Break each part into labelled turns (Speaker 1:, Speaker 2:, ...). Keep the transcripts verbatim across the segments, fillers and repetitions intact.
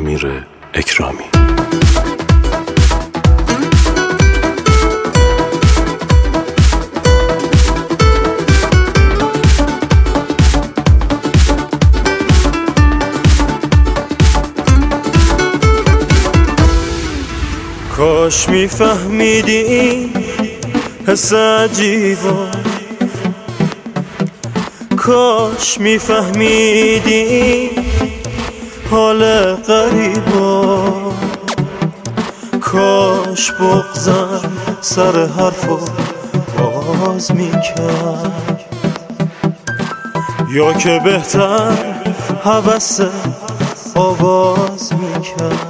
Speaker 1: امیر اکرامی.
Speaker 2: کاش میفهمیدی این حس عجیبا، کاش میفهمیدی این حال غریبا، کاش بغضم سر حرفو باز میکرد، یا که بهتر هوس آواز میکرد.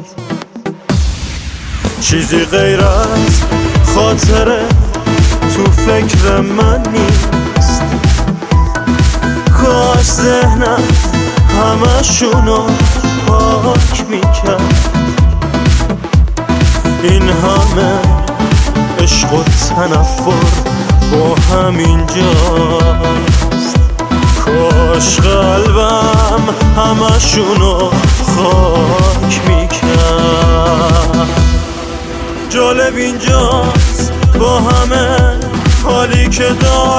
Speaker 2: چیزی غیر از خاطره تو فکر من نیست، کاش ذهنم همشونو پاک میکرد. این همه عشق و تنفر با همینجاست، کاش قلبم همشونو خاک میکرد. جالب اینجاست با همه حالی که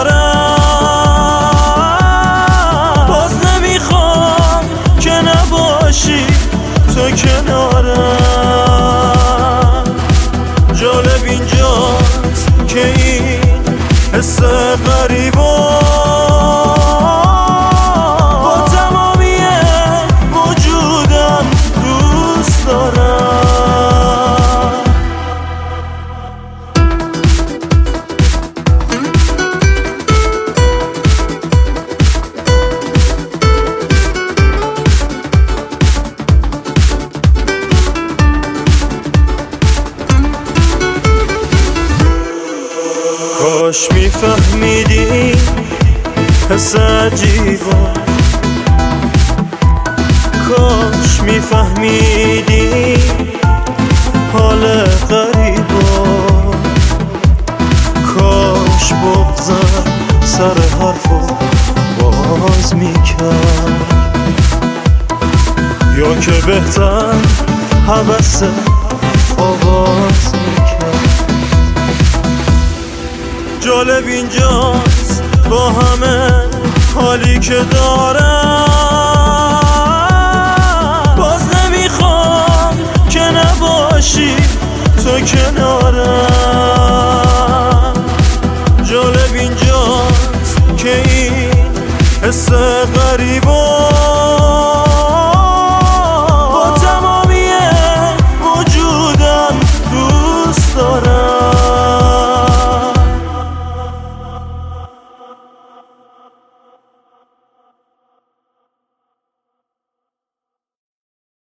Speaker 2: دارم، باز نمیخوام که نباشی تو کنارم. جالب اینجاست که این حس غریبا با تمامی وجودم دوست دارم. کاش میفهمیدی حس عجیبا، کاش میفهمیدی حال غریبا، کاش بغضم سر حرفو باز میکرد، یا که بهتر هوس آواز میکرد. جالب اینجاست با همه حالی که دارم، باز نمیخوام که نباشی تو کنارم. جالب اینجاست که این حس غریبا